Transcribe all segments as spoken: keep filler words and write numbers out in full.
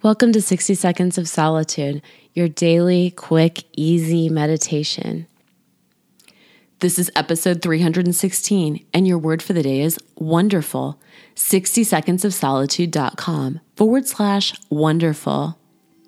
Welcome to sixty Seconds of Solitude, your daily, quick, easy meditation. This is episode three hundred sixteen, and your word for the day is wonderful. sixty seconds of solitude dot com forward slash wonderful.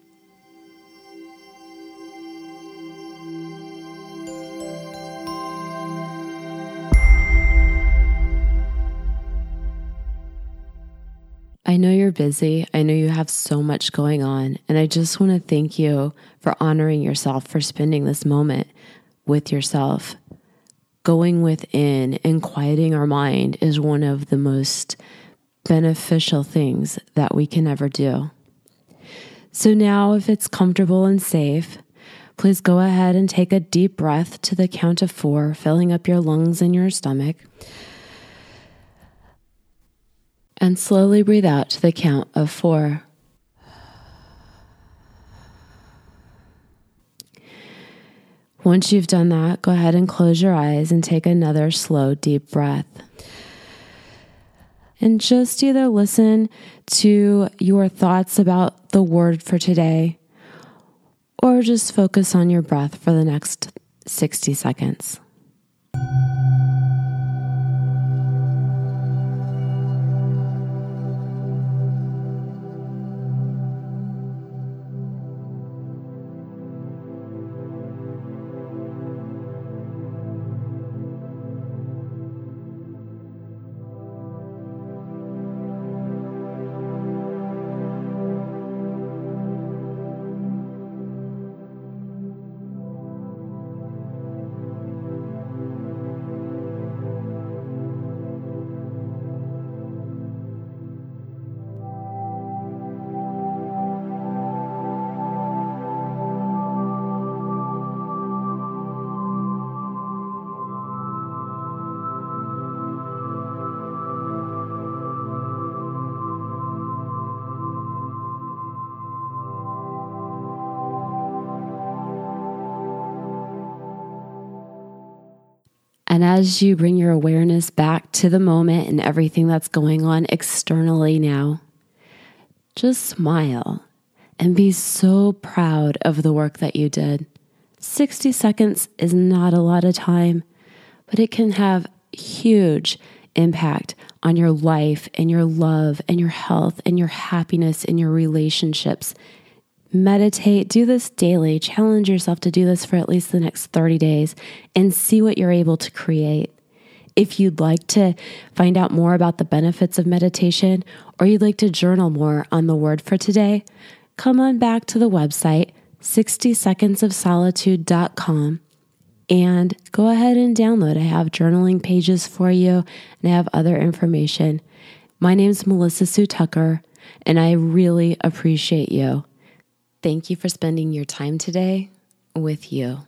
I know you're busy. I know you have so much going on, and I just want to thank you for honoring yourself, for spending this moment with yourself. Going within and quieting our mind is one of the most beneficial things that we can ever do. So now, if it's comfortable and safe, please go ahead and take a deep breath to the count of four, filling up your lungs and your stomach. And slowly breathe out to the count of four. Once you've done that, go ahead and close your eyes and take another slow, deep breath. And just either listen to your thoughts about the word for today, or just focus on your breath for the next sixty seconds. And as you bring your awareness back to the moment and everything that's going on externally now, just smile and be so proud of the work that you did. sixty seconds is not a lot of time, but it can have huge impact on your life and your love and your health and your happiness and your relationships. Meditate, do this daily, challenge yourself to do this for at least the next thirty days and see what you're able to create. If you'd like to find out more about the benefits of meditation, or you'd like to journal more on the word for today, come on back to the website, sixty seconds of solitude dot com, and go ahead and download. I have journaling pages for you, and I have other information. My name's Melissa Sue Tucker, and I really appreciate you. Thank you for spending your time today with you.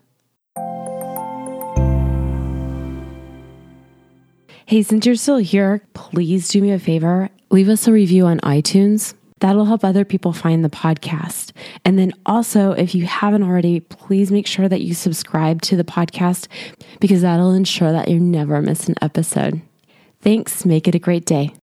Hey, since you're still here, please do me a favor. Leave us a review on iTunes. That'll help other people find the podcast. And then also, if you haven't already, please make sure that you subscribe to the podcast, because that'll ensure that you never miss an episode. Thanks. Make it a great day.